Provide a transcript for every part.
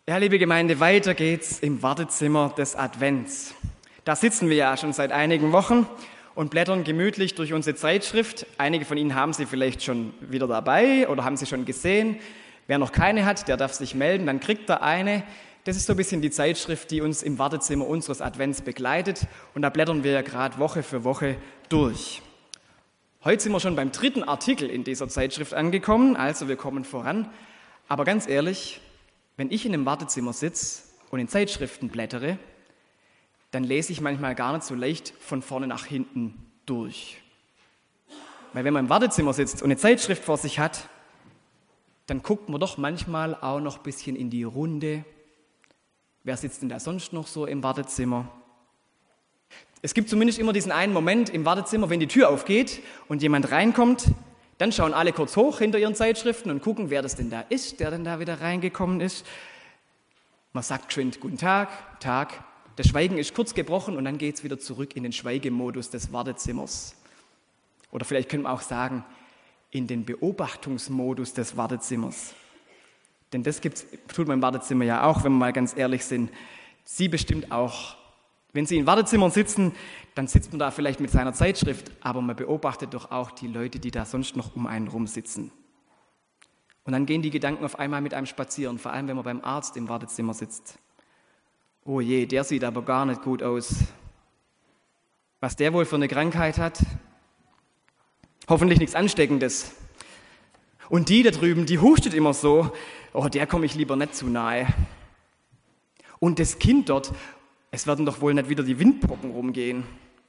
Ja, liebe Gemeinde, weiter geht's im Wartezimmer des Advents. Da sitzen wir ja schon seit einigen Wochen und blättern gemütlich durch unsere Zeitschrift. Einige von Ihnen haben sie vielleicht schon wieder dabei oder haben sie schon gesehen. Wer noch keine hat, der darf sich melden, dann kriegt er eine. Das ist so ein bisschen die Zeitschrift, die uns im Wartezimmer unseres Advents begleitet. Und da blättern wir ja gerade Woche für Woche durch. Heute sind wir schon beim 3. Artikel in dieser Zeitschrift angekommen, also wir kommen voran. Aber ganz ehrlich, wenn ich in einem Wartezimmer sitze und in Zeitschriften blättere, dann lese ich manchmal gar nicht so leicht von vorne nach hinten durch. Weil wenn man im Wartezimmer sitzt und eine Zeitschrift vor sich hat, dann guckt man doch manchmal auch noch ein bisschen in die Runde. Wer sitzt denn da sonst noch so im Wartezimmer? Es gibt zumindest immer diesen einen Moment im Wartezimmer, wenn die Tür aufgeht und jemand reinkommt, dann schauen alle kurz hoch hinter ihren Zeitschriften und gucken, wer das denn da ist, der denn da wieder reingekommen ist. Man sagt geschwind Guten Tag, Tag. Das Schweigen ist kurz gebrochen und dann geht es wieder zurück in den Schweigemodus des Wartezimmers. Oder vielleicht können wir auch sagen, in den Beobachtungsmodus des Wartezimmers. Denn das tut man im Wartezimmer ja auch, wenn wir mal ganz ehrlich sind. Sie bestimmt auch. Wenn Sie in Wartezimmern sitzen, dann sitzt man da vielleicht mit seiner Zeitschrift, aber man beobachtet doch auch die Leute, die da sonst noch um einen rum sitzen. Und dann gehen die Gedanken auf einmal mit einem spazieren, vor allem wenn man beim Arzt im Wartezimmer sitzt. Oh je, der sieht aber gar nicht gut aus. Was der wohl für eine Krankheit hat? Hoffentlich nichts Ansteckendes. Und die da drüben, die hustet immer so. Oh, der komme ich lieber nicht zu nahe. Und das Kind dort, es werden doch wohl nicht wieder die Windpocken rumgehen.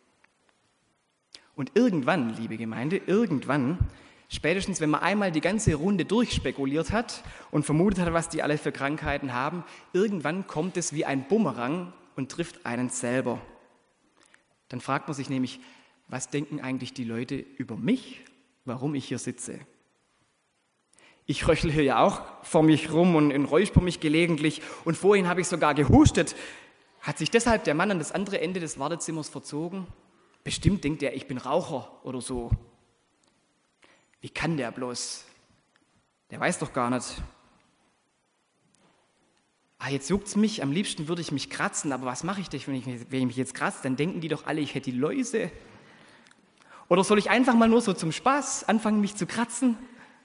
Und irgendwann, liebe Gemeinde, spätestens wenn man einmal die ganze Runde durchspekuliert hat und vermutet hat, was die alle für Krankheiten haben, irgendwann kommt es wie ein Bumerang und trifft einen selber. Dann fragt man sich nämlich, was denken eigentlich die Leute über mich, warum ich hier sitze? Ich röchle hier ja auch vor mich rum und räusper mich gelegentlich und vorhin habe ich sogar gehustet. Hat sich deshalb der Mann an das andere Ende des Wartezimmers verzogen? Bestimmt denkt er, ich bin Raucher oder so. Wie kann der bloß? Der weiß doch gar nicht. Jetzt juckt's mich, am liebsten würde ich mich kratzen, aber was mache ich denn, wenn ich mich jetzt kratze? Dann denken die doch alle, ich hätte die Läuse. Oder soll ich einfach mal nur so zum Spaß anfangen, mich zu kratzen?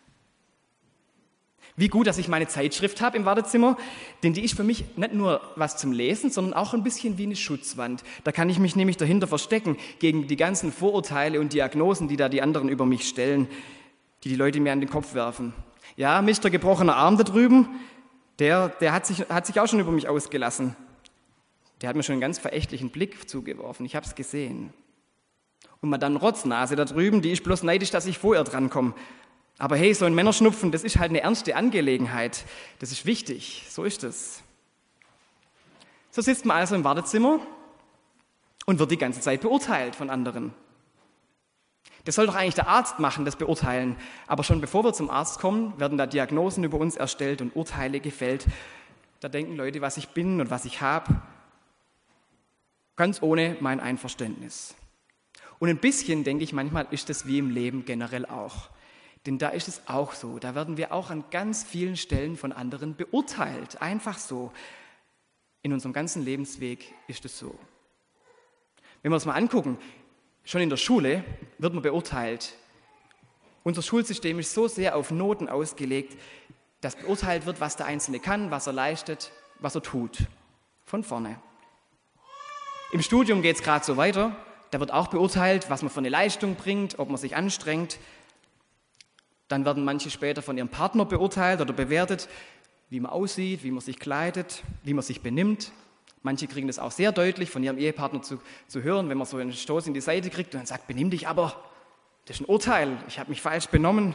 Wie gut, dass ich meine Zeitschrift habe im Wartezimmer, denn die ist für mich nicht nur was zum Lesen, sondern auch ein bisschen wie eine Schutzwand. Da kann ich mich nämlich dahinter verstecken gegen die ganzen Vorurteile und Diagnosen, die da die anderen über mich stellen, die Leute mir an den Kopf werfen. Ja, Mr. gebrochener Arm da drüben, der hat sich auch schon über mich ausgelassen. Der hat mir schon einen ganz verächtlichen Blick zugeworfen, ich habe es gesehen. Und Madame Rotznase da drüben, die ist bloß neidisch, dass ich vor ihr drankomme. Aber hey, so ein Männerschnupfen, das ist halt eine ernste Angelegenheit. Das ist wichtig, so ist es. So sitzt man also im Wartezimmer und wird die ganze Zeit beurteilt von anderen. Das soll doch eigentlich der Arzt machen, das Beurteilen. Aber schon bevor wir zum Arzt kommen, werden da Diagnosen über uns erstellt und Urteile gefällt. Da denken Leute, was ich bin und was ich habe, ganz ohne mein Einverständnis. Und ein bisschen, denke ich, manchmal ist das wie im Leben generell auch. Denn da ist es auch so, da werden wir auch an ganz vielen Stellen von anderen beurteilt. Einfach so. In unserem ganzen Lebensweg ist es so. Wenn wir uns mal angucken, schon in der Schule wird man beurteilt. Unser Schulsystem ist so sehr auf Noten ausgelegt, dass beurteilt wird, was der Einzelne kann, was er leistet, was er tut. Von vorne. Im Studium geht es gerade so weiter. Da wird auch beurteilt, was man für eine Leistung bringt, ob man sich anstrengt. Dann werden manche später von ihrem Partner beurteilt oder bewertet, wie man aussieht, wie man sich kleidet, wie man sich benimmt. Manche kriegen das auch sehr deutlich von ihrem Ehepartner zu hören, wenn man so einen Stoß in die Seite kriegt und dann sagt, benimm dich aber, das ist ein Urteil, ich habe mich falsch benommen.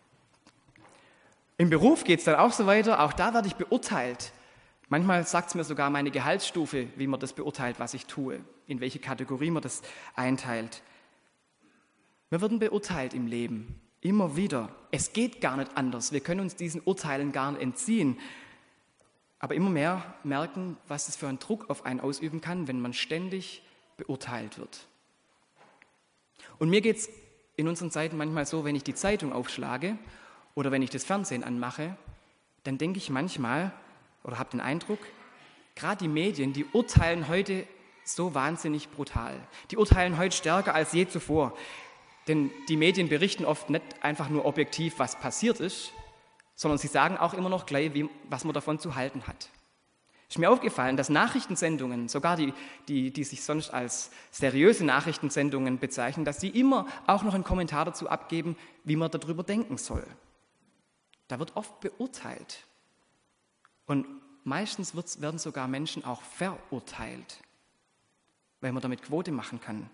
Im Beruf geht es dann auch so weiter, auch da werde ich beurteilt. Manchmal sagt es mir sogar meine Gehaltsstufe, wie man das beurteilt, was ich tue, in welche Kategorie man das einteilt. Wir werden beurteilt im Leben. Immer wieder. Es geht gar nicht anders. Wir können uns diesen Urteilen gar nicht entziehen. Aber immer mehr merken, was es für einen Druck auf einen ausüben kann, wenn man ständig beurteilt wird. Und mir geht es in unseren Zeiten manchmal so, wenn ich die Zeitung aufschlage oder wenn ich das Fernsehen anmache, dann denke ich manchmal, oder habe den Eindruck, gerade die Medien, die urteilen heute so wahnsinnig brutal. Die urteilen heute stärker als je zuvor. Denn die Medien berichten oft nicht einfach nur objektiv, was passiert ist, sondern sie sagen auch immer noch gleich, was man davon zu halten hat. Es ist mir aufgefallen, dass Nachrichtensendungen, sogar die sich sonst als seriöse Nachrichtensendungen bezeichnen, dass sie immer auch noch einen Kommentar dazu abgeben, wie man darüber denken soll. Da wird oft beurteilt. Und meistens werden sogar Menschen auch verurteilt, weil man damit Quote machen kann.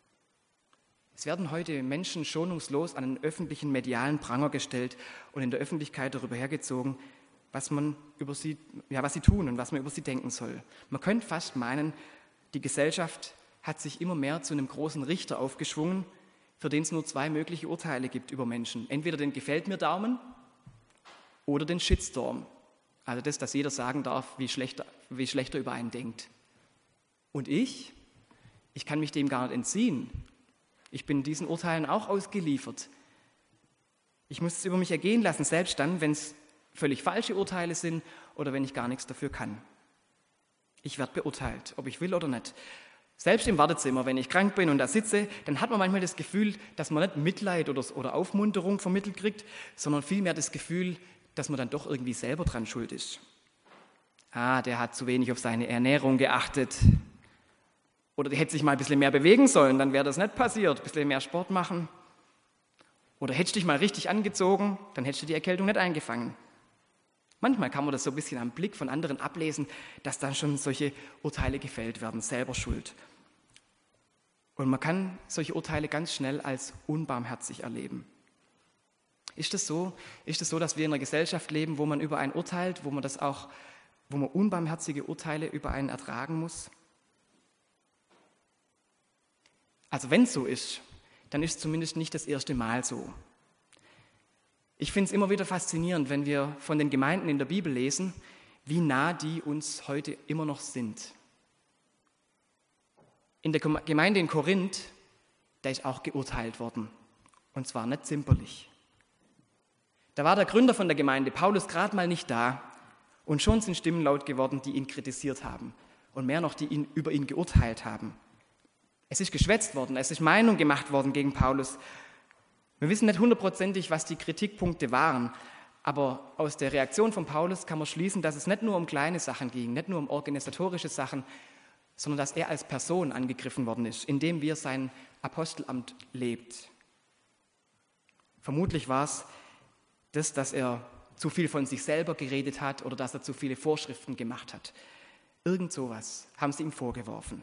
Es werden heute Menschen schonungslos an den öffentlichen medialen Pranger gestellt und in der Öffentlichkeit darüber hergezogen, was sie tun und was man über sie denken soll. Man könnte fast meinen, die Gesellschaft hat sich immer mehr zu einem großen Richter aufgeschwungen, für den es nur 2 mögliche Urteile gibt über Menschen. Entweder den Gefällt mir Daumen oder den Shitstorm. Also das, dass jeder sagen darf, wie schlecht er über einen denkt. Und ich kann mich dem gar nicht entziehen. Ich bin diesen Urteilen auch ausgeliefert. Ich muss es über mich ergehen lassen, selbst dann, wenn es völlig falsche Urteile sind oder wenn ich gar nichts dafür kann. Ich werde beurteilt, ob ich will oder nicht. Selbst im Wartezimmer, wenn ich krank bin und da sitze, dann hat man manchmal das Gefühl, dass man nicht Mitleid oder Aufmunterung vermittelt kriegt, sondern vielmehr das Gefühl, dass man dann doch irgendwie selber dran schuld ist. Der hat zu wenig auf seine Ernährung geachtet. Oder der hätte sich mal ein bisschen mehr bewegen sollen, dann wäre das nicht passiert. Ein bisschen mehr Sport machen. Oder hättest dich mal richtig angezogen, dann hättest du die Erkältung nicht eingefangen. Manchmal kann man das so ein bisschen am Blick von anderen ablesen, dass dann schon solche Urteile gefällt werden, selber schuld. Und man kann solche Urteile ganz schnell als unbarmherzig erleben. Ist es so, dass wir in einer Gesellschaft leben, wo man über einen urteilt, wo man unbarmherzige Urteile über einen ertragen muss? Also wenn es so ist, dann ist es zumindest nicht das erste Mal so. Ich finde es immer wieder faszinierend, wenn wir von den Gemeinden in der Bibel lesen, wie nah die uns heute immer noch sind. In der Gemeinde in Korinth, da ist auch geurteilt worden, und zwar nicht zimperlich. Da war der Gründer von der Gemeinde, Paulus, gerade mal nicht da, und schon sind Stimmen laut geworden, die ihn kritisiert haben und mehr noch, die über ihn geurteilt haben. Es ist geschwätzt worden, es ist Meinung gemacht worden gegen Paulus. Wir wissen nicht hundertprozentig, was die Kritikpunkte waren, aber aus der Reaktion von Paulus kann man schließen, dass es nicht nur um kleine Sachen ging, nicht nur um organisatorische Sachen, sondern dass er als Person angegriffen worden ist, indem er sein Apostelamt lebt. Vermutlich war es das, dass er zu viel von sich selber geredet hat oder dass er zu viele Vorschriften gemacht hat. Irgend sowas haben sie ihm vorgeworfen.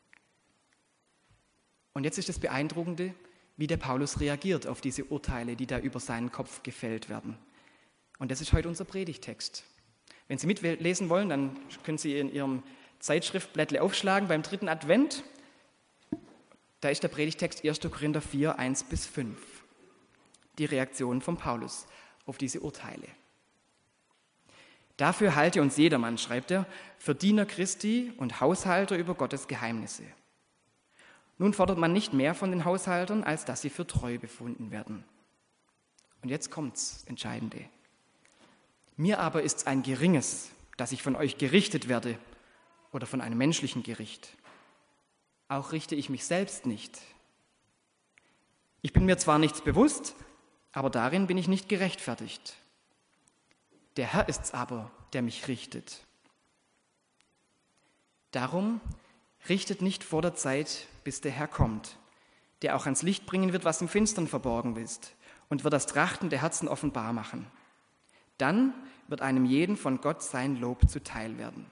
Und jetzt ist das Beeindruckende, wie der Paulus reagiert auf diese Urteile, die da über seinen Kopf gefällt werden. Und das ist heute unser Predigtext. Wenn Sie mitlesen wollen, dann können Sie in Ihrem Zeitschriftblättle aufschlagen beim 3. Advent. Da ist der Predigtext 1. Korinther 4, 1-5. Die Reaktion von Paulus auf diese Urteile. Dafür halte uns jedermann, schreibt er, für Diener Christi und Haushalter über Gottes Geheimnisse. Nun fordert man nicht mehr von den Haushaltern, als dass sie für treu befunden werden. Und jetzt kommt's Entscheidende. Mir aber ist's ein geringes, dass ich von euch gerichtet werde oder von einem menschlichen Gericht. Auch richte ich mich selbst nicht. Ich bin mir zwar nichts bewusst, aber darin bin ich nicht gerechtfertigt. Der Herr ist's aber, der mich richtet. Darum richtet nicht vor der Zeit, bis der Herr kommt, der auch ans Licht bringen wird, was im Finstern verborgen ist, und wird das Trachten der Herzen offenbar machen. Dann wird einem jeden von Gott sein Lob zuteil werden.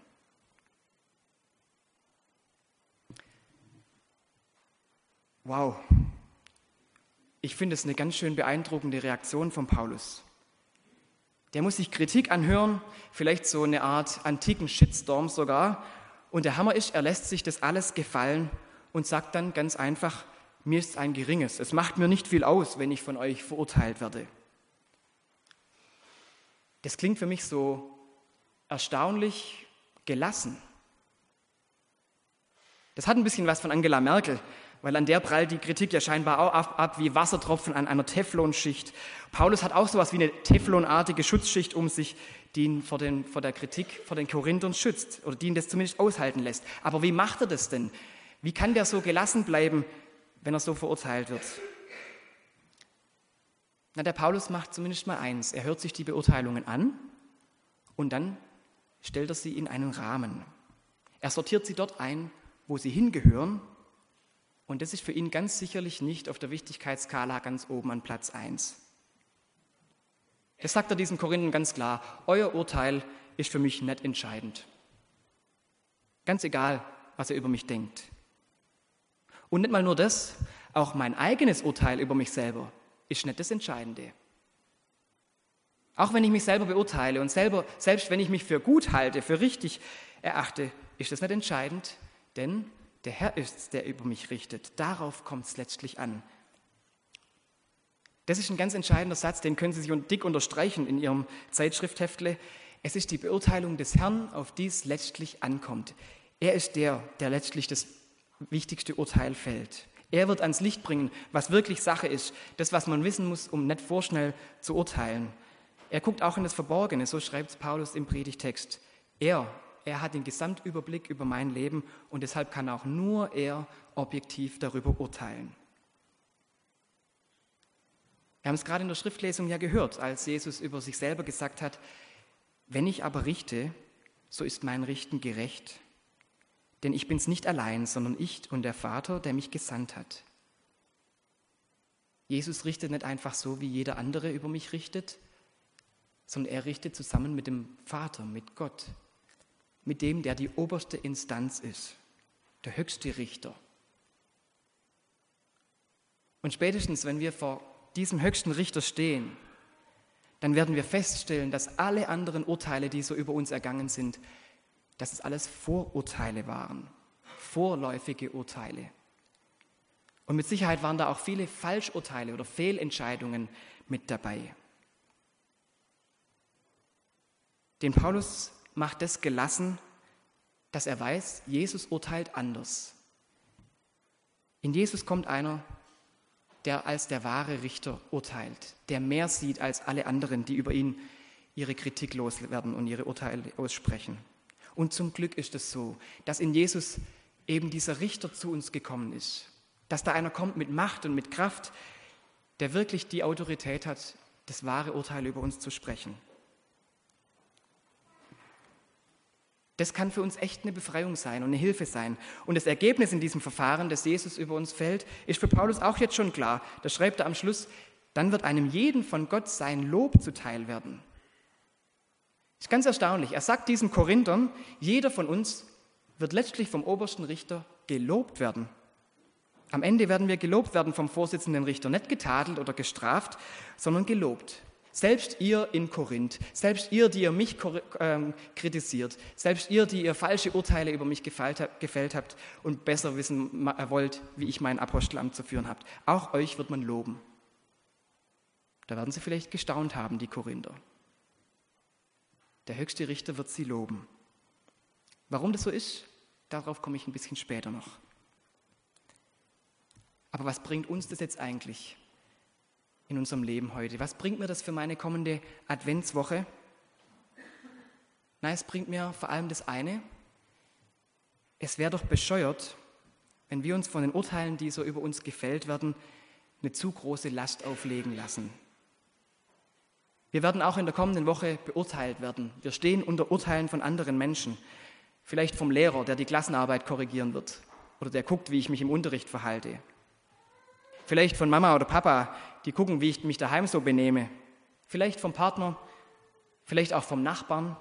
Wow, ich finde es eine ganz schön beeindruckende Reaktion von Paulus. Der muss sich Kritik anhören, vielleicht so eine Art antiken Shitstorm sogar. Und der Hammer ist, er lässt sich das alles gefallen und sagt dann ganz einfach, mir ist ein geringes. Es macht mir nicht viel aus, wenn ich von euch verurteilt werde. Das klingt für mich so erstaunlich gelassen. Das hat ein bisschen was von Angela Merkel. weil an der prallt die Kritik ja scheinbar auch ab wie Wassertropfen an einer Teflonschicht. Paulus hat auch sowas wie eine teflonartige Schutzschicht um sich, die ihn vor der Kritik vor den Korinthern schützt oder die ihn das zumindest aushalten lässt. Aber wie macht er das denn? Wie kann der so gelassen bleiben, wenn er so verurteilt wird? Na, der Paulus macht zumindest mal eins. Er hört sich die Beurteilungen an und dann stellt er sie in einen Rahmen. Er sortiert sie dort ein, wo sie hingehören. Und das ist für ihn ganz sicherlich nicht auf der Wichtigkeitsskala ganz oben an Platz 1. Das sagt er diesen Korinthern ganz klar. Euer Urteil ist für mich nicht entscheidend. Ganz egal, was ihr über mich denkt. Und nicht mal nur das, auch mein eigenes Urteil über mich selber ist nicht das Entscheidende. Auch wenn ich mich selber beurteile und selbst wenn ich mich für gut halte, für richtig erachte, ist das nicht entscheidend, denn der Herr ist es, der über mich richtet. Darauf kommt es letztlich an. Das ist ein ganz entscheidender Satz, den können Sie sich dick unterstreichen in Ihrem Zeitschriftheftle. Es ist die Beurteilung des Herrn, auf die es letztlich ankommt. Er ist der letztlich das wichtigste Urteil fällt. Er wird ans Licht bringen, was wirklich Sache ist, das, was man wissen muss, um nicht vorschnell zu urteilen. Er guckt auch in das Verborgene, so schreibt es Paulus im Predigtext. Er hat den Gesamtüberblick über mein Leben und deshalb kann auch nur er objektiv darüber urteilen. Wir haben es gerade in der Schriftlesung ja gehört, als Jesus über sich selber gesagt hat, wenn ich aber richte, so ist mein Richten gerecht. Denn ich bin's nicht allein, sondern ich und der Vater, der mich gesandt hat. Jesus richtet nicht einfach so, wie jeder andere über mich richtet, sondern er richtet zusammen mit dem Vater, mit Gott, mit dem, der die oberste Instanz ist, der höchste Richter. Und spätestens, wenn wir vor diesem höchsten Richter stehen, dann werden wir feststellen, dass alle anderen Urteile, die so über uns ergangen sind, dass es alles Vorurteile waren, vorläufige Urteile. Und mit Sicherheit waren da auch viele Falschurteile oder Fehlentscheidungen mit dabei. Den Paulus macht das gelassen, dass er weiß, Jesus urteilt anders. In Jesus kommt einer, der als der wahre Richter urteilt, der mehr sieht als alle anderen, die über ihn ihre Kritik loswerden und ihre Urteile aussprechen. Und zum Glück ist es so, dass in Jesus eben dieser Richter zu uns gekommen ist. Dass da einer kommt mit Macht und mit Kraft, der wirklich die Autorität hat, das wahre Urteil über uns zu sprechen. Das kann für uns echt eine Befreiung sein und eine Hilfe sein. Und das Ergebnis in diesem Verfahren, das Jesus über uns fällt, ist für Paulus auch jetzt schon klar. Da schreibt er am Schluss, dann wird einem jeden von Gott sein Lob zuteil werden. Das ist ganz erstaunlich. Er sagt diesen Korinthern, jeder von uns wird letztlich vom obersten Richter gelobt werden. Am Ende werden wir gelobt werden vom Vorsitzenden Richter, nicht getadelt oder gestraft, sondern gelobt. Selbst ihr in Korinth, selbst ihr, die ihr mich kritisiert, selbst ihr, die ihr falsche Urteile über mich gefällt habt und besser wissen wollt, wie ich mein Apostelamt zu führen habt, auch euch wird man loben. Da werden sie vielleicht gestaunt haben, die Korinther. Der höchste Richter wird sie loben. Warum das so ist, darauf komme ich ein bisschen später noch. Aber was bringt uns das jetzt eigentlich in unserem Leben heute? Was bringt mir das für meine kommende Adventswoche? Na, es bringt mir vor allem das eine. Es wäre doch bescheuert, wenn wir uns von den Urteilen, die so über uns gefällt werden, eine zu große Last auflegen lassen. Wir werden auch in der kommenden Woche beurteilt werden. Wir stehen unter Urteilen von anderen Menschen. Vielleicht vom Lehrer, der die Klassenarbeit korrigieren wird oder der guckt, wie ich mich im Unterricht verhalte. Vielleicht von Mama oder Papa, die gucken, wie ich mich daheim so benehme. Vielleicht vom Partner, vielleicht auch vom Nachbarn.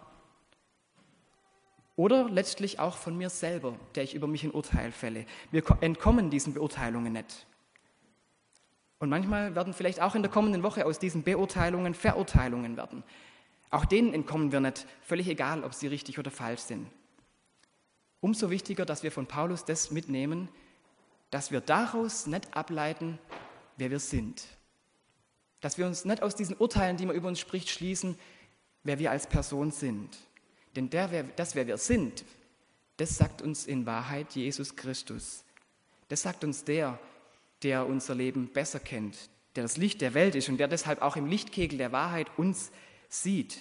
Oder letztlich auch von mir selber, der ich über mich ein Urteil fälle. Wir entkommen diesen Beurteilungen nicht. Und manchmal werden vielleicht auch in der kommenden Woche aus diesen Beurteilungen Verurteilungen werden. Auch denen entkommen wir nicht, völlig egal, ob sie richtig oder falsch sind. Umso wichtiger, dass wir von Paulus das mitnehmen, dass wir daraus nicht ableiten, wer wir sind. Dass wir uns nicht aus diesen Urteilen, die man über uns spricht, schließen, wer wir als Person sind. Denn wer wir sind, das sagt uns in Wahrheit Jesus Christus. Das sagt uns der unser Leben besser kennt, der das Licht der Welt ist und der deshalb auch im Lichtkegel der Wahrheit uns sieht.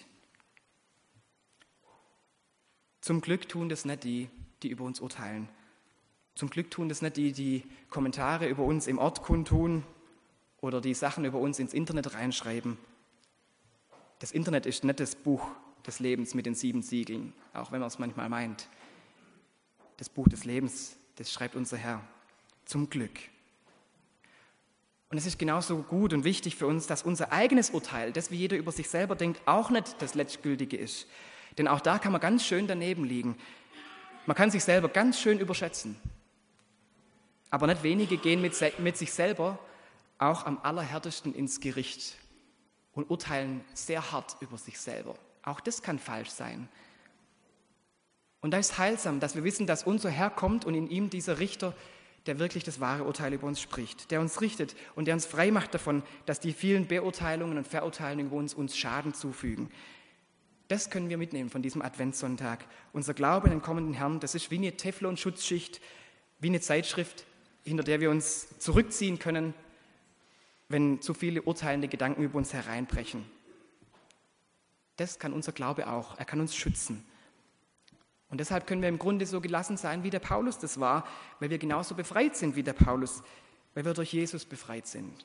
Zum Glück tun das nicht die über uns urteilen. Zum Glück tun das nicht die Kommentare über uns im Ort kundtun oder die Sachen über uns ins Internet reinschreiben. Das Internet ist nicht das Buch des Lebens mit den 7 Siegeln, auch wenn man es manchmal meint. Das Buch des Lebens, das schreibt unser Herr. Zum Glück. Und es ist genauso gut und wichtig für uns, dass unser eigenes Urteil, das wie jeder über sich selber denkt, auch nicht das Letztgültige ist. Denn auch da kann man ganz schön daneben liegen. Man kann sich selber ganz schön überschätzen. Aber nicht wenige gehen mit sich selber auch am allerhärtesten ins Gericht und urteilen sehr hart über sich selber. Auch das kann falsch sein. Und da ist heilsam, dass wir wissen, dass unser Herr kommt und in ihm dieser Richter, der wirklich das wahre Urteil über uns spricht, der uns richtet und der uns frei macht davon, dass die vielen Beurteilungen und Verurteilungen über uns Schaden zufügen. Das können wir mitnehmen von diesem Adventssonntag. Unser Glaube an den kommenden Herrn, das ist wie eine Teflon-Schutzschicht, wie eine Zeitschrift, hinter der wir uns zurückziehen können, wenn zu viele urteilende Gedanken über uns hereinbrechen. Das kann unser Glaube auch. Er kann uns schützen. Und deshalb können wir im Grunde so gelassen sein, wie der Paulus das war, weil wir genauso befreit sind wie der Paulus, weil wir durch Jesus befreit sind.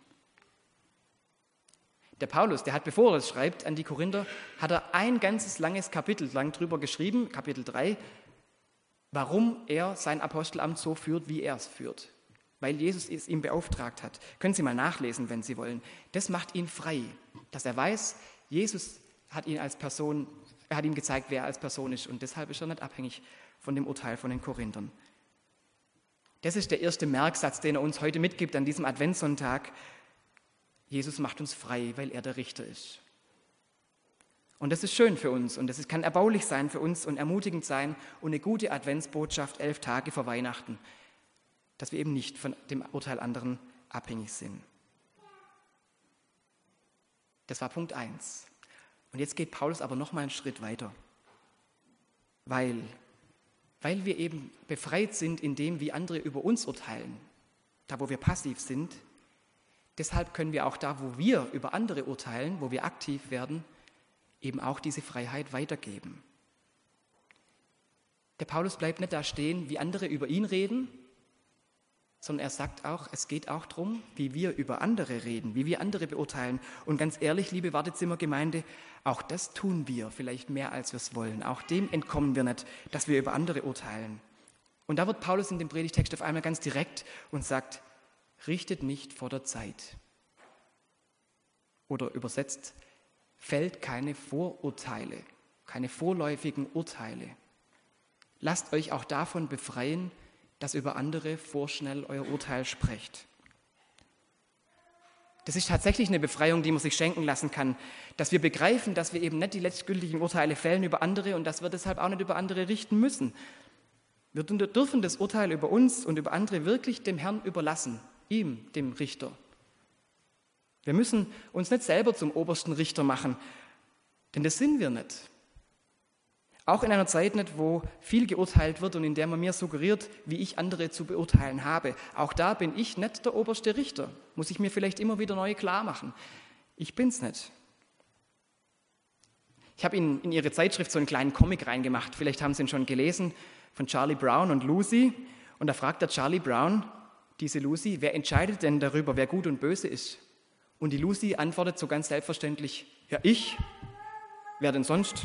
Der Paulus, der hat, bevor er es schreibt an die Korinther, hat er ein ganzes langes Kapitel lang drüber geschrieben, Kapitel 3, warum er sein Apostelamt so führt, wie er es führt. Weil Jesus es ihm beauftragt hat. Können Sie mal nachlesen, wenn Sie wollen. Das macht ihn frei, dass er weiß, Jesus hat ihn als Person, er hat ihm gezeigt, wer er als Person ist und deshalb ist er nicht abhängig von dem Urteil von den Korinthern. Das ist der erste Merksatz, den er uns heute mitgibt an diesem Adventssonntag. Jesus macht uns frei, weil er der Richter ist. Und das ist schön für uns und das kann erbaulich sein für uns und ermutigend sein und eine gute Adventsbotschaft 11 Tage vor Weihnachten, dass wir eben nicht von dem Urteil anderen abhängig sind. Das war Punkt 1. Und jetzt geht Paulus aber noch mal einen Schritt weiter, weil wir eben befreit sind in dem, wie andere über uns urteilen, da wo wir passiv sind. Deshalb können wir auch da, wo wir über andere urteilen, wo wir aktiv werden, eben auch diese Freiheit weitergeben. Der Paulus bleibt nicht da stehen, wie andere über ihn reden, sondern er sagt auch, es geht auch darum, wie wir über andere reden, wie wir andere beurteilen. Und ganz ehrlich, liebe Wartezimmergemeinde, auch das tun wir vielleicht mehr, als wir es wollen. Auch dem entkommen wir nicht, dass wir über andere urteilen. Und da wird Paulus in dem Predigtext auf einmal ganz direkt und sagt, richtet nicht vor der Zeit. Oder übersetzt, fällt keine Vorurteile, keine vorläufigen Urteile. Lasst euch auch davon befreien, dass über andere vorschnell euer Urteil sprecht. Das ist tatsächlich eine Befreiung, die man sich schenken lassen kann, dass wir begreifen, dass wir eben nicht die letztgültigen Urteile fällen über andere und dass wir deshalb auch nicht über andere richten müssen. Wir dürfen das Urteil über uns und über andere wirklich dem Herrn überlassen, ihm, dem Richter. Wir müssen uns nicht selber zum obersten Richter machen, denn das sind wir nicht. Auch in einer Zeit nicht, wo viel geurteilt wird und in der man mir suggeriert, wie ich andere zu beurteilen habe. Auch da bin ich nicht der oberste Richter. Muss ich mir vielleicht immer wieder neu klar machen. Ich bin's nicht. Ich habe in Ihre Zeitschrift so einen kleinen Comic reingemacht. Vielleicht haben Sie ihn schon gelesen, von Charlie Brown und Lucy. Und da fragt der Charlie Brown diese Lucy, wer entscheidet denn darüber, wer gut und böse ist? Und die Lucy antwortet so ganz selbstverständlich, ja ich, wer denn sonst?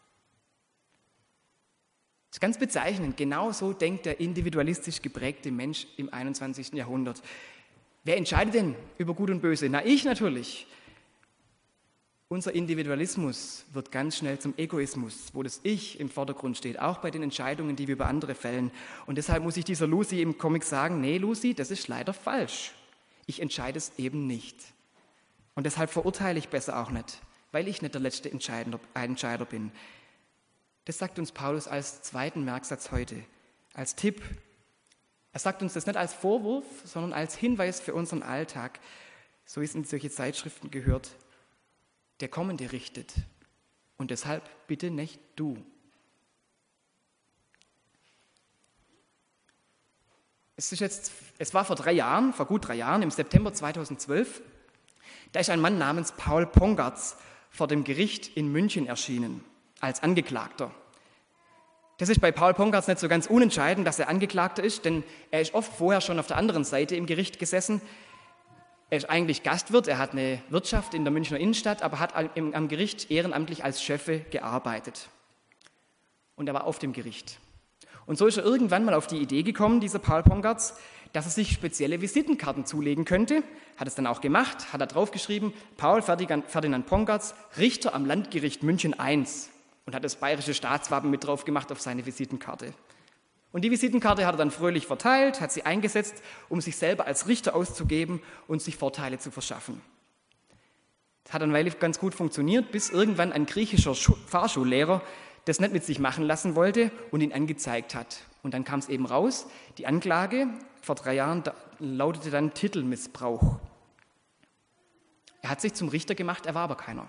Das ist ganz bezeichnend, genau so denkt der individualistisch geprägte Mensch im 21. Jahrhundert. Wer entscheidet denn über Gut und Böse? Na, ich natürlich. Unser Individualismus wird ganz schnell zum Egoismus, wo das Ich im Vordergrund steht, auch bei den Entscheidungen, die wir über andere fällen. Und deshalb muss ich dieser Lucy im Comic sagen, nee Lucy, das ist leider falsch. Ich entscheide es eben nicht. Und deshalb verurteile ich besser auch nicht, weil ich nicht der letzte Entscheider bin. Das sagt uns Paulus als zweiten Merksatz heute, als Tipp. Er sagt uns das nicht als Vorwurf, sondern als Hinweis für unseren Alltag, so wie es in solche Zeitschriften gehört. Der Kommende richtet und deshalb bitte nicht du. Es war vor gut 3 Jahren, im September 2012, da ist ein Mann namens Paul Pongatz vor dem Gericht in München erschienen, als Angeklagter. Das ist bei Paul Pongatz nicht so ganz unentscheidend, dass er Angeklagter ist, denn er ist oft vorher schon auf der anderen Seite im Gericht gesessen. Er ist eigentlich Gastwirt, er hat eine Wirtschaft in der Münchner Innenstadt, aber hat am Gericht ehrenamtlich als Schöffe gearbeitet. Und er war auf dem Gericht. Und so ist er irgendwann mal auf die Idee gekommen, dieser Paul Pongatz, dass er sich spezielle Visitenkarten zulegen könnte. Hat es dann auch gemacht, hat da draufgeschrieben, Paul Ferdinand Pongatz, Richter am Landgericht München I, und hat das bayerische Staatswappen mit drauf gemacht auf seine Visitenkarte. Und die Visitenkarte hat er dann fröhlich verteilt, hat sie eingesetzt, um sich selber als Richter auszugeben und sich Vorteile zu verschaffen. Das hat eine Weile ganz gut funktioniert, bis irgendwann ein griechischer Fahrschullehrer das nicht mit sich machen lassen wollte und ihn angezeigt hat. Und dann kam es eben raus, die Anklage vor 3 Jahren lautete dann Titelmissbrauch. Er hat sich zum Richter gemacht, er war aber keiner.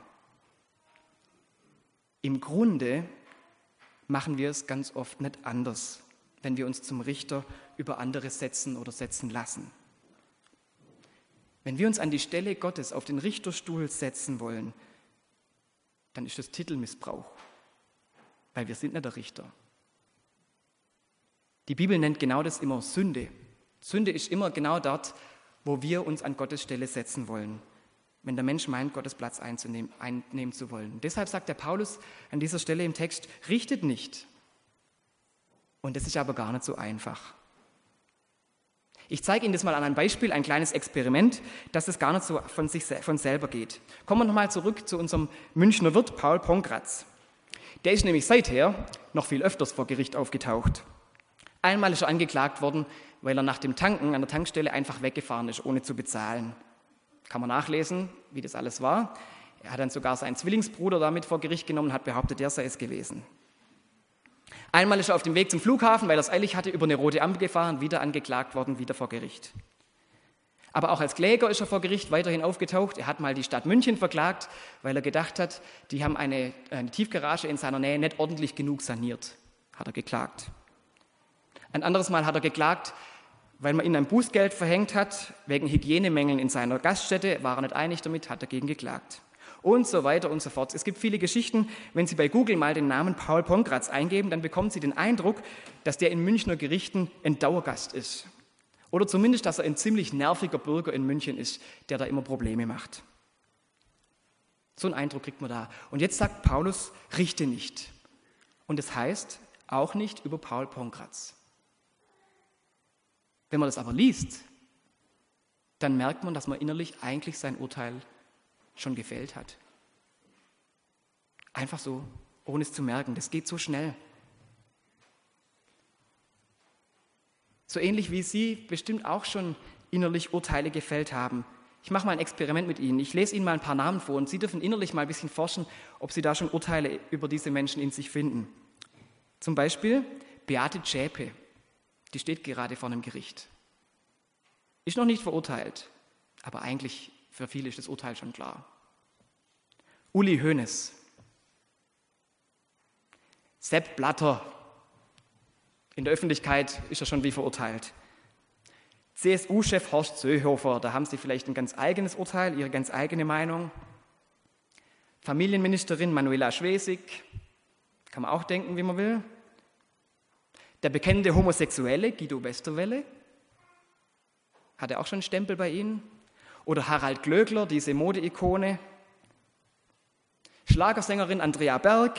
Im Grunde machen wir es ganz oft nicht anders, wenn wir uns zum Richter über andere setzen oder setzen lassen. Wenn wir uns an die Stelle Gottes auf den Richterstuhl setzen wollen, dann ist das Titelmissbrauch, weil wir sind nicht der Richter. Die Bibel nennt genau das immer Sünde. Sünde ist immer genau dort, wo wir uns an Gottes Stelle setzen wollen, wenn der Mensch meint, Gottes Platz einnehmen zu wollen. Und deshalb sagt der Paulus an dieser Stelle im Text, richtet nicht. Und das ist aber gar nicht so einfach. Ich zeige Ihnen das mal an einem Beispiel, ein kleines Experiment, dass es gar nicht so von selber geht. Kommen wir nochmal zurück zu unserem Münchner Wirt Paul Pongatz. Der ist nämlich seither noch viel öfters vor Gericht aufgetaucht. Einmal ist er angeklagt worden, weil er nach dem Tanken an der Tankstelle einfach weggefahren ist, ohne zu bezahlen. Kann man nachlesen, wie das alles war. Er hat dann sogar seinen Zwillingsbruder damit vor Gericht genommen und hat behauptet, der sei es gewesen. Einmal ist er auf dem Weg zum Flughafen, weil er es eilig hatte, über eine rote Ampel gefahren, wieder angeklagt worden, wieder vor Gericht. Aber auch als Kläger ist er vor Gericht weiterhin aufgetaucht. Er hat mal die Stadt München verklagt, weil er gedacht hat, die haben eine Tiefgarage in seiner Nähe nicht ordentlich genug saniert. Hat er geklagt. Ein anderes Mal hat er geklagt, weil man ihm ein Bußgeld verhängt hat, wegen Hygienemängeln in seiner Gaststätte, war er nicht einig damit, hat dagegen geklagt. Und so weiter und so fort. Es gibt viele Geschichten. Wenn Sie bei Google mal den Namen Paul Pongatz eingeben, dann bekommen Sie den Eindruck, dass der in Münchner Gerichten ein Dauergast ist. Oder zumindest, dass er ein ziemlich nerviger Bürger in München ist, der da immer Probleme macht. So einen Eindruck kriegt man da. Und jetzt sagt Paulus, richte nicht. Und das heißt auch nicht über Paul Pongatz. Wenn man das aber liest, dann merkt man, dass man innerlich eigentlich sein Urteil schon gefällt hat. Einfach so, ohne es zu merken. Das geht so schnell. So ähnlich wie Sie bestimmt auch schon innerlich Urteile gefällt haben. Ich mache mal ein Experiment mit Ihnen. Ich lese Ihnen mal ein paar Namen vor und Sie dürfen innerlich mal ein bisschen forschen, ob Sie da schon Urteile über diese Menschen in sich finden. Zum Beispiel Beate Zschäpe. Die steht gerade vor einem Gericht. Ist noch nicht verurteilt, aber eigentlich für viele ist das Urteil schon klar. Uli Hoeneß. Sepp Blatter. In der Öffentlichkeit ist er schon wie verurteilt. CSU-Chef Horst Seehofer, da haben Sie vielleicht ein ganz eigenes Urteil, Ihre ganz eigene Meinung. Familienministerin Manuela Schwesig, kann man auch denken, wie man will. Der bekennende Homosexuelle Guido Westerwelle, hat er auch schon einen Stempel bei Ihnen? Oder Harald Glöckler, diese Modeikone. Schlagersängerin Andrea Berg.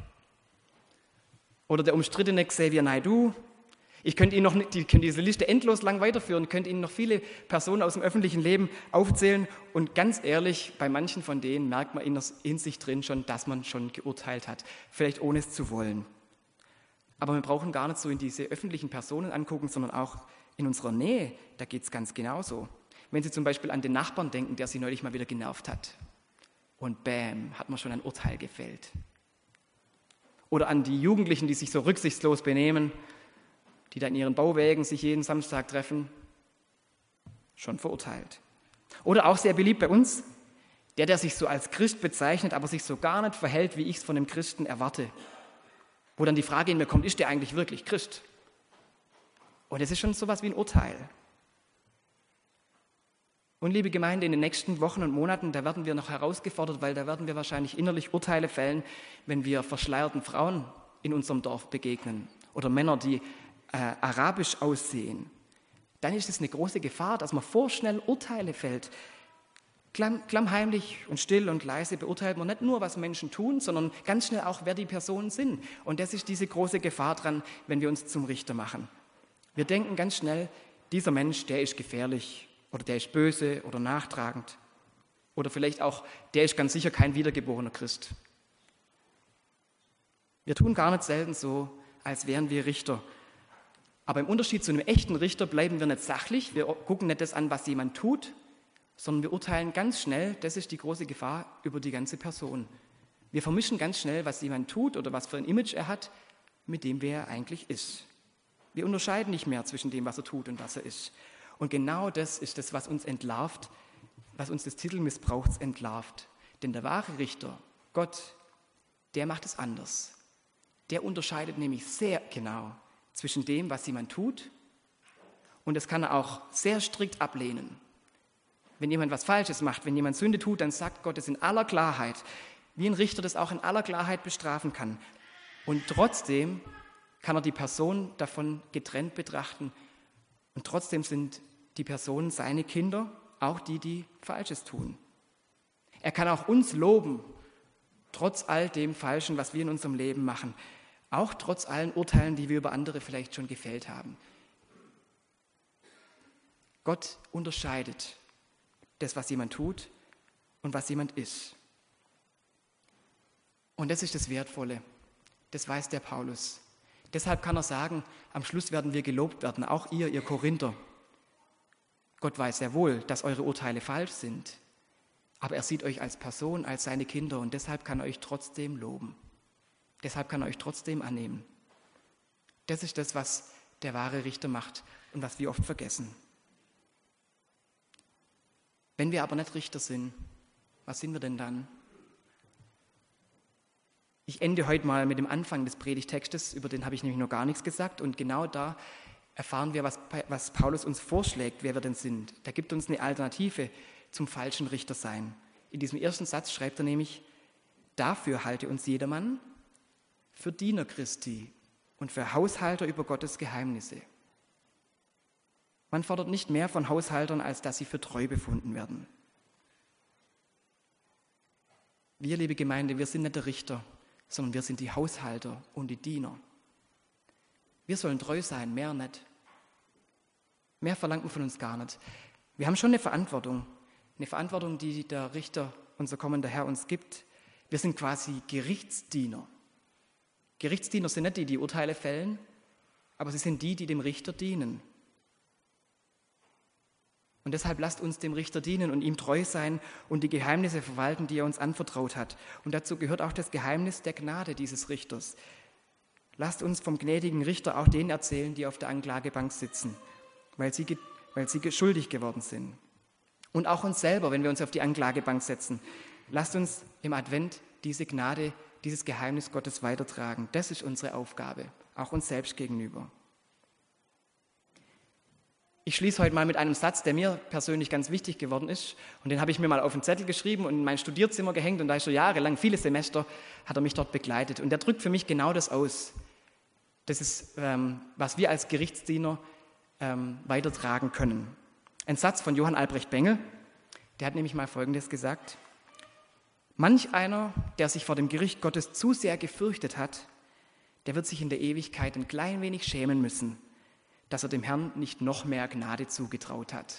Oder der umstrittene Xavier Naidoo. Ich könnte Ihnen diese Liste endlos lang weiterführen, könnte Ihnen noch viele Personen aus dem öffentlichen Leben aufzählen. Und ganz ehrlich, bei manchen von denen merkt man in sich drin schon, dass man schon geurteilt hat. Vielleicht ohne es zu wollen. Aber wir brauchen gar nicht so in diese öffentlichen Personen angucken, sondern auch in unserer Nähe, da geht es ganz genauso. Wenn Sie zum Beispiel an den Nachbarn denken, der Sie neulich mal wieder genervt hat. Und bäm, hat man schon ein Urteil gefällt. Oder an die Jugendlichen, die sich so rücksichtslos benehmen, die da in ihren Bauwägen sich jeden Samstag treffen. Schon verurteilt. Oder auch sehr beliebt bei uns, der sich so als Christ bezeichnet, aber sich so gar nicht verhält, wie ich es von einem Christen erwarte. Wo dann die Frage in mir kommt, ist der eigentlich wirklich Christ? Und es ist schon sowas wie ein Urteil. Und liebe Gemeinde, in den nächsten Wochen und Monaten, da werden wir noch herausgefordert, weil da werden wir wahrscheinlich innerlich Urteile fällen, wenn wir verschleierten Frauen in unserem Dorf begegnen oder Männer, die arabisch aussehen. Dann ist es eine große Gefahr, dass man vorschnell Urteile fällt. Klammheimlich und still und leise beurteilt man nicht nur, was Menschen tun, sondern ganz schnell auch, wer die Personen sind. Und das ist diese große Gefahr dran, wenn wir uns zum Richter machen. Wir denken ganz schnell, dieser Mensch, der ist gefährlich oder der ist böse oder nachtragend. Oder vielleicht auch, der ist ganz sicher kein wiedergeborener Christ. Wir tun gar nicht selten so, als wären wir Richter. Aber im Unterschied zu einem echten Richter bleiben wir nicht sachlich, wir gucken nicht das an, was jemand tut, sondern wir urteilen ganz schnell, das ist die große Gefahr, über die ganze Person. Wir vermischen ganz schnell, was jemand tut oder was für ein Image er hat, mit dem, wer er eigentlich ist. Wir unterscheiden nicht mehr zwischen dem, was er tut und was er ist. Und genau das ist das, was uns entlarvt, was uns des Titelmissbrauchs entlarvt. Denn der wahre Richter, Gott, der macht es anders. Der unterscheidet nämlich sehr genau zwischen dem, was jemand tut, und das kann er auch sehr strikt ablehnen. Wenn jemand was Falsches macht, wenn jemand Sünde tut, dann sagt Gott es in aller Klarheit, wie ein Richter das auch in aller Klarheit bestrafen kann. Und trotzdem kann er die Person davon getrennt betrachten. Und trotzdem sind die Personen seine Kinder, auch die, die Falsches tun. Er kann auch uns loben, trotz all dem Falschen, was wir in unserem Leben machen. Auch trotz allen Urteilen, die wir über andere vielleicht schon gefällt haben. Gott unterscheidet das, was jemand tut und was jemand ist. Und das ist das Wertvolle. Das weiß der Paulus. Deshalb kann er sagen, am Schluss werden wir gelobt werden, auch ihr Korinther. Gott weiß sehr wohl, dass eure Urteile falsch sind, aber er sieht euch als Person, als seine Kinder, und deshalb kann er euch trotzdem loben. Deshalb kann er euch trotzdem annehmen. Das ist das, was der wahre Richter macht und was wir oft vergessen. Wenn wir aber nicht Richter sind, was sind wir denn dann? Ich ende heute mal mit dem Anfang des Predigtextes, über den habe ich nämlich noch gar nichts gesagt, und genau da erfahren wir, was Paulus uns vorschlägt, wer wir denn sind. Da gibt uns eine Alternative zum falschen Richtersein. In diesem ersten Satz schreibt er nämlich, dafür halte uns jedermann für Diener Christi und für Haushalter über Gottes Geheimnisse. Man fordert nicht mehr von Haushaltern, als dass sie für treu befunden werden. Wir, liebe Gemeinde, wir sind nicht der Richter, sondern wir sind die Haushalter und die Diener. Wir sollen treu sein, mehr nicht. Mehr verlangt man von uns gar nicht. Wir haben schon eine Verantwortung, die der Richter, unser kommender Herr, uns gibt. Wir sind quasi Gerichtsdiener. Gerichtsdiener sind nicht die, die Urteile fällen, aber sie sind die, die dem Richter dienen. Und deshalb lasst uns dem Richter dienen und ihm treu sein und die Geheimnisse verwalten, die er uns anvertraut hat. Und dazu gehört auch das Geheimnis der Gnade dieses Richters. Lasst uns vom gnädigen Richter auch denen erzählen, die auf der Anklagebank sitzen, weil sie schuldig geworden sind. Und auch uns selber, wenn wir uns auf die Anklagebank setzen. Lasst uns im Advent diese Gnade, dieses Geheimnis Gottes weitertragen. Das ist unsere Aufgabe, auch uns selbst gegenüber. Ich schließe heute mal mit einem Satz, der mir persönlich ganz wichtig geworden ist. Und den habe ich mir mal auf einen Zettel geschrieben und in mein Studierzimmer gehängt. Und da ist schon jahrelang, viele Semester, hat er mich dort begleitet. Und der drückt für mich genau das aus. Das ist, was wir als Gerichtsdiener weitertragen können. Ein Satz von Johann Albrecht Bengel, der hat nämlich mal Folgendes gesagt: Manch einer, der sich vor dem Gericht Gottes zu sehr gefürchtet hat, der wird sich in der Ewigkeit ein klein wenig schämen müssen, dass er dem Herrn nicht noch mehr Gnade zugetraut hat.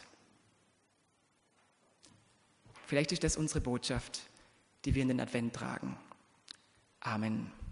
Vielleicht ist das unsere Botschaft, die wir in den Advent tragen. Amen.